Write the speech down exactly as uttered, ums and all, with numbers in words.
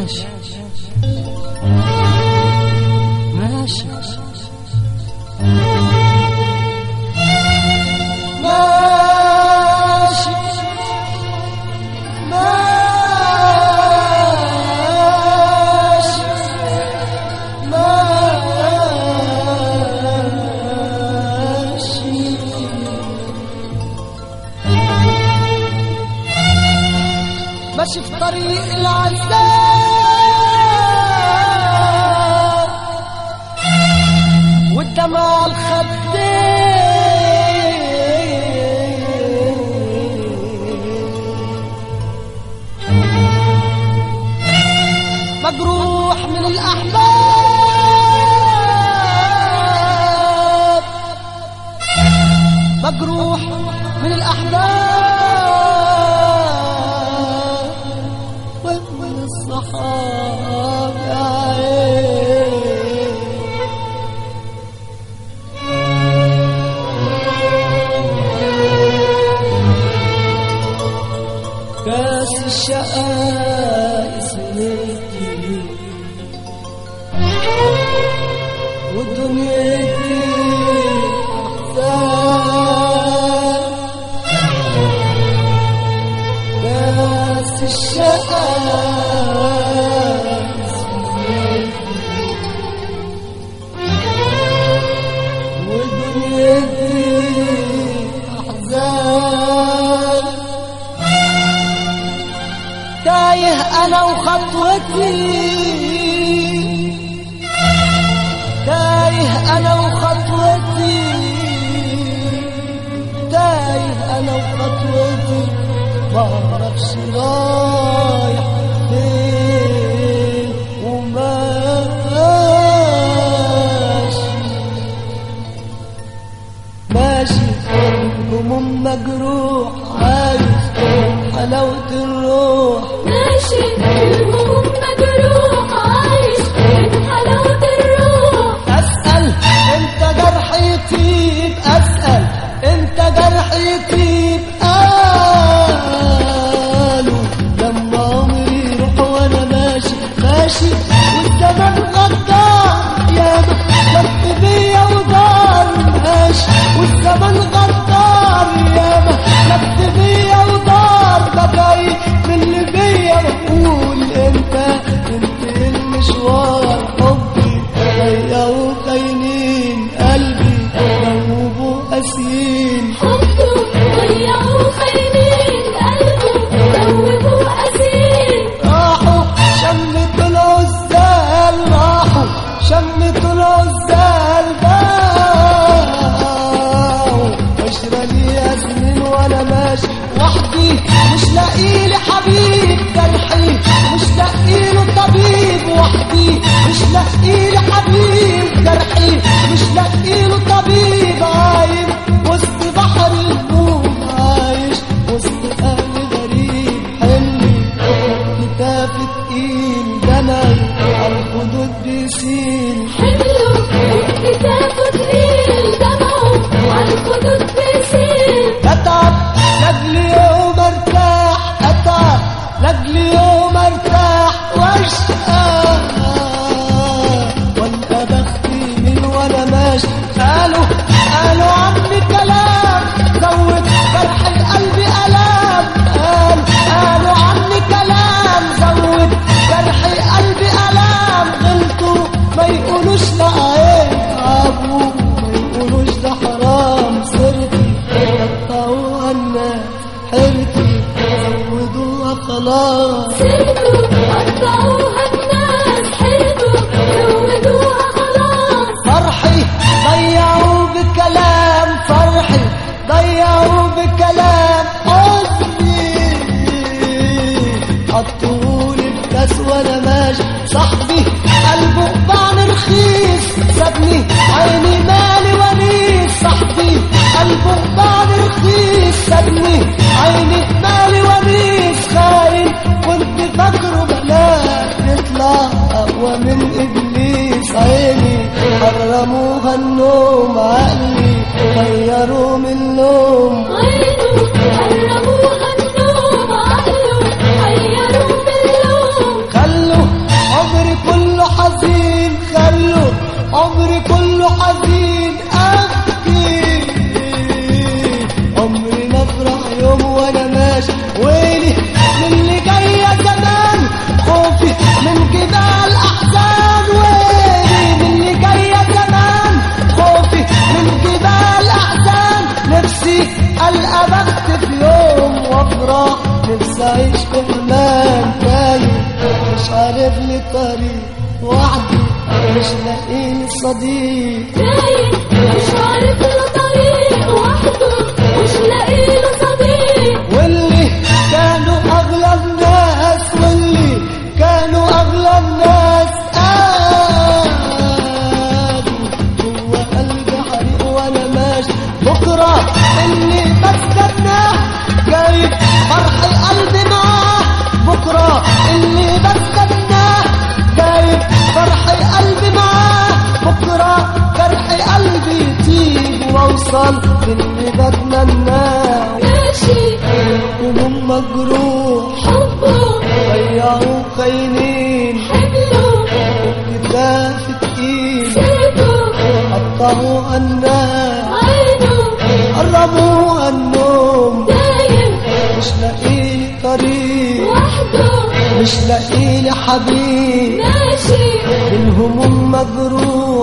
ماشي ماشي ماشي في طريق العذاب والدمع الخدين مجروح من الأحباب مجروح من الأحباب الصحاب يا عين كاس الشقاء سنتي والدنيا دي أحزان كاس الشقاء تايه انا وخطوتي تايه انا وخطوتي تايه انا وخطوتي ما اعرفش رايح فين وماشي ماشي هموم مجروح عايز حلاوة الروح ماشي الهموم مجروح عايش من حلاوة الروح أسأل انت جرحي يطيب أسأل انت جرحي يطيب قالوا لما عمري يروح وانا ماشي ماشي والزمن غدار ياما لف بيا ودار ماشي والزمن غدار ياما لف بيا ودار بجاي من اللي بيا بقول انت انت المشوار حبي ضيقوا خاينين قلبي ذوبوا قاسيين حبه ضيعوا خاينين قلبه ذوبوا قاسيين راحوا شمتوا العزال راحوا شمتوا العزال باعوا عشرة ليا سنين وانا ماشي وحدي مش لاقيلي حبيب جرحي مش لاقيله طبيب وحدي مش لاقيلي حبيب جرحي مش لاقيله طبيب عايم وسط بحر الهموم عايش وسط اهل غريب حملي كتافي تقيل دمعي عالخدود بيسيل حمله كتافه تقيل دمعه عالخدود بيسيل اتعب لاجلي يوم ارتاح اتعب لاجلي يوم ارتاح واشقى والقى بختي من وانا ماشي قالوا قالوا عني كلام زود جرح القلب الام قال قالوا عني كلام زود جرح القلب الام غلطوا ما يقولوش لا عيب عابوا ما يقولوش ده حرام سرتي قطعوها الناس حيرتي زودوها خلاص سيرته قطعوها الناس حيرته زودوها خلاص فرحي ضيعوا بكلام فرحي ضيعوا بكلام حزني حطولي بكاس وانا ماشي صاحبي قلبه بعن رخيص سابني عيني مالي ونيس صاحبي قلبه بعن رخيص سابني عيني مالي ونيس خاين كنت فاكره بلاك يطلع اقوى من ابليس عيني حرموها النوم عقلي غيروا من النوم عينه حرموها النوم عقله غيروا من اللوم خلوا نفسي أعيش في أمان تايه، مش عارف لي طريق وحدي، مش لاقي لي صديق. تايه مش عارف له طريق وحده، مش لاقي له صديق. واللي كانوا أغلى الناس، واللي كانوا أغلى الناس قالوا جوا قلبي حريق وأنا ماشي. بكرة اللي بستناه جايب فرح قلبي معاه، بكرة اللي بستناه جايب فرح قلبي معاه. بكرة فرح قلبي يطيب وأوصل للي بتمناه. ماشي هموم مجروح حبه ضيعوا خاينين، حمله كتاف تقيل سيبه قطعوا عناه، عينه قربوا عنهم. دايم مش لاقي طريق وحده، مش لاقي لي حبيب، ماشي الهموم مجروح